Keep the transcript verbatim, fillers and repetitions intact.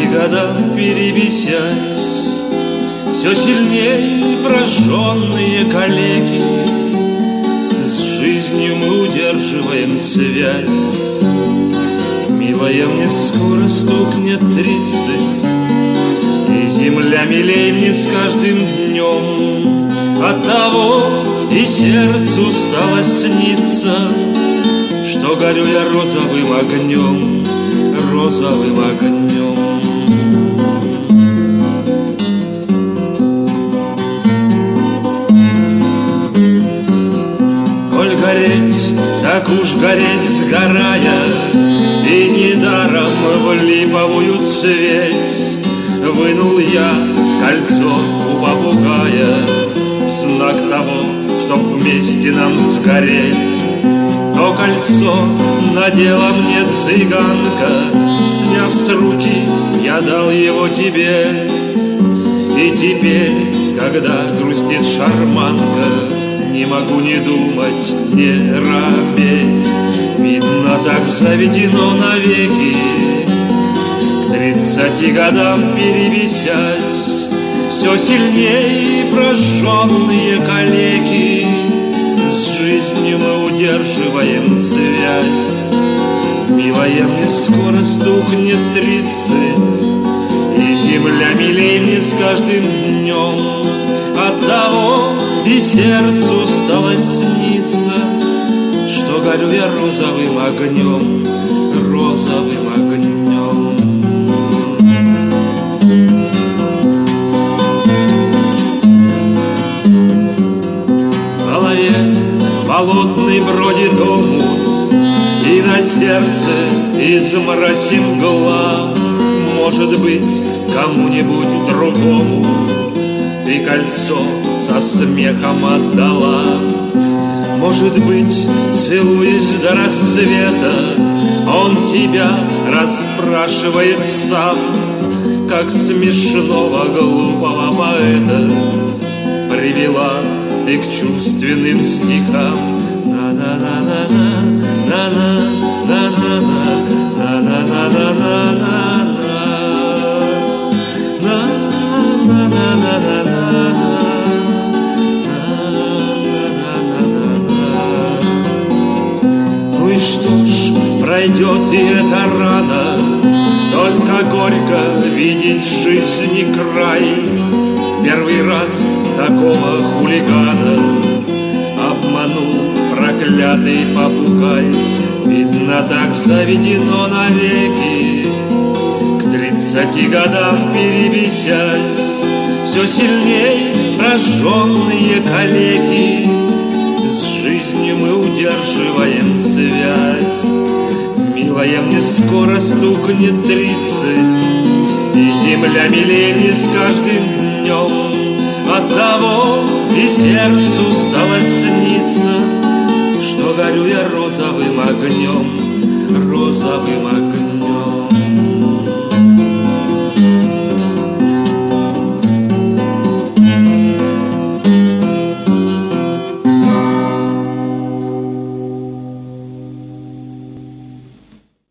годам перевисясь, все сильнее прожженные калеки. С жизнью мы удерживаем связь. Милая, мне скоро стукнет тридцать, и земля милей мне с каждым днем. Оттого и сердцу стало сниться, что горю я розовым огнем, розовым огнем. Коль гореть, так уж гореть сгорая, и недаром в липовую цветь вынул я кольцо у попугая в знак того, чтоб вместе нам сгореть. То кольцо надела мне цыганка, сняв с руки, я дал его тебе. И теперь, когда грустит шарманка, не могу не думать, не робеть. Видно, так заведено навеки, к тридцати годам перевисясь, все сильнее прожженные калеки. С жизнью мы удерживаем связь. Милая, мне скоро стукнет тридцать, и земля милей мне с каждым днем. Оттого и сердцу стало сниться, что горю я розовым огнем, розовым огнем. В голове болотный бродит омут, и на сердце изморозь мгла. Может быть, кому-нибудь другому ты кольцо со смехом отдала. Может быть, целуясь до рассвета, он тебя расспрашивает сам, как смешного глупого поэта привела ты к чувственным стихам. На-на-на-на-на, на-на-на-на-на, на-на-на-на-на-на. Ну и что ж, пройдет и эта рана, только горько видеть жизни край. В первый раз такого хулигана обманул проклятый попугай. Видно, так заведено навеки, к тридцати годам перевисясь, все сильней прожженные калеки. С жизнью мы удерживаем связь. Милая, мне скоро стукнет тридцать, и земля милей мне с каждым днем. Оттого и сердцу стало сниться, что горю я розовым огнем, розовым огнем.